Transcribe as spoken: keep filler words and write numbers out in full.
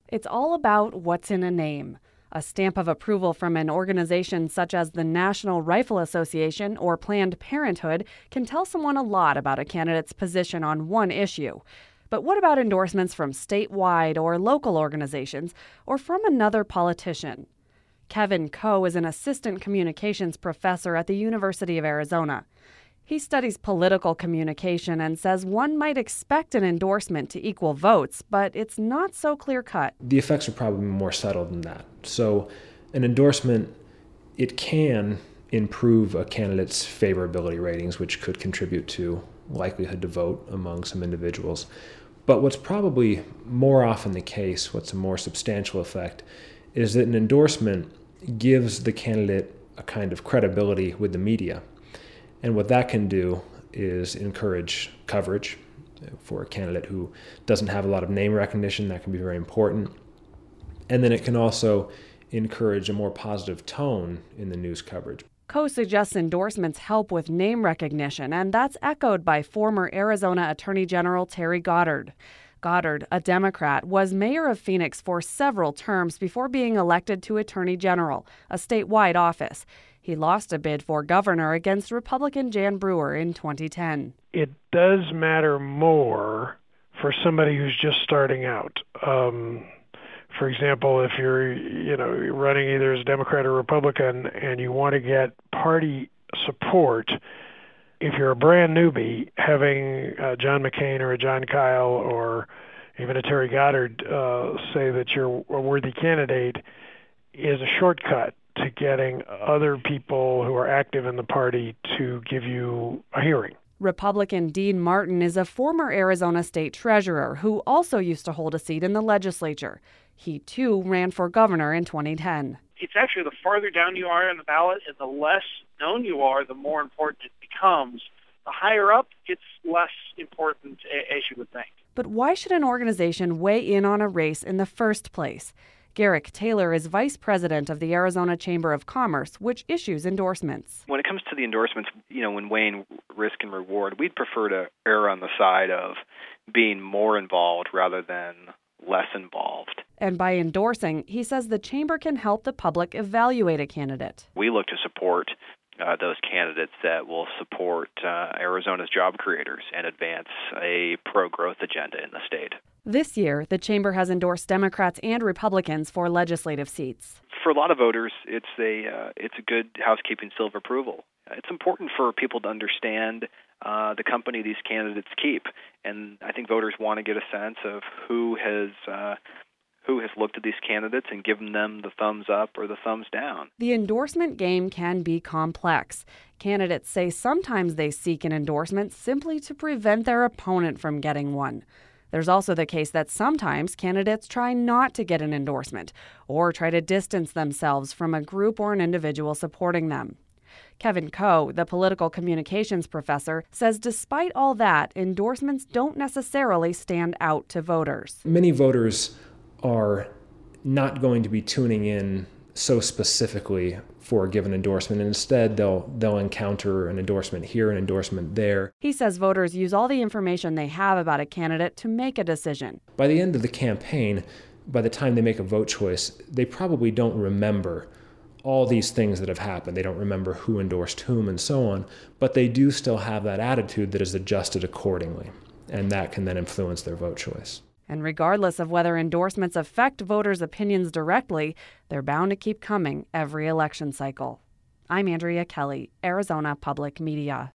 It's all about what's in a name. A stamp of approval from an organization such as the National Rifle Association or Planned Parenthood can tell someone a lot about a candidate's position on one issue. But what about endorsements from statewide or local organizations or from another politician? Kevin Koh is an assistant communications professor at the University of Arizona. He studies political communication and says one might expect an endorsement to equal votes, but it's not so clear-cut. The effects are probably more subtle than that. So an endorsement, it can improve a candidate's favorability ratings, which could contribute to likelihood to vote among some individuals. But what's probably more often the case, what's a more substantial effect, is that an endorsement gives the candidate a kind of credibility with the media. And what that can do is encourage coverage for a candidate who doesn't have a lot of name recognition. That can be very important. And then it can also encourage a more positive tone in the news coverage. Koh suggests endorsements help with name recognition, and that's echoed by former Arizona Attorney General Terry Goddard. Goddard, a Democrat, was mayor of Phoenix for several terms before being elected to Attorney General, a statewide office. He lost a bid for governor against Republican Jan Brewer in twenty ten. It does matter more for somebody who's just starting out. Um, for example, if you're, you know, running either as a Democrat or Republican and you want to get party support, if you're a brand newbie, having uh, John McCain or a John Kyle or even a Terry Goddard uh, say that you're a worthy candidate is a shortcut to getting other people who are active in the party to give you a hearing. Republican Dean Martin is a former Arizona state treasurer who also used to hold a seat in the legislature. He, too, ran for governor in twenty ten. It's actually the farther down you are on the ballot and the less known you are, the more important it becomes. The higher up, it's less important, as you would think. But why should an organization weigh in on a race in the first place? Garrick Taylor is vice president of the Arizona Chamber of Commerce, which issues endorsements. When it comes to the endorsements, you know, when weighing risk and reward, we'd prefer to err on the side of being more involved rather than less involved. And by endorsing, he says the chamber can help the public evaluate a candidate. We look to support uh, those candidates that will support uh, Arizona's job creators and advance a pro-growth agenda in the state. This year, the chamber has endorsed Democrats and Republicans for legislative seats. For a lot of voters, it's a uh, it's a good housekeeping seal of approval. It's important for people to understand uh, the company these candidates keep, and I think voters want to get a sense of who has uh, who has looked at these candidates and given them the thumbs up or the thumbs down. The endorsement game can be complex. Candidates say sometimes they seek an endorsement simply to prevent their opponent from getting one. There's also the case that sometimes candidates try not to get an endorsement or try to distance themselves from a group or an individual supporting them. Kevin Koh, the political communications professor, says despite all that, endorsements don't necessarily stand out to voters. Many voters are not going to be tuning in so specifically for a given endorsement. Instead, they'll they'll encounter an endorsement here, an endorsement there. He says voters use all the information they have about a candidate to make a decision. By the end of the campaign, by the time they make a vote choice, they probably don't remember all these things that have happened. They don't remember who endorsed whom and so on, but they do still have that attitude that is adjusted accordingly, and that can then influence their vote choice. And regardless of whether endorsements affect voters' opinions directly, they're bound to keep coming every election cycle. I'm Andrea Kelly, Arizona Public Media.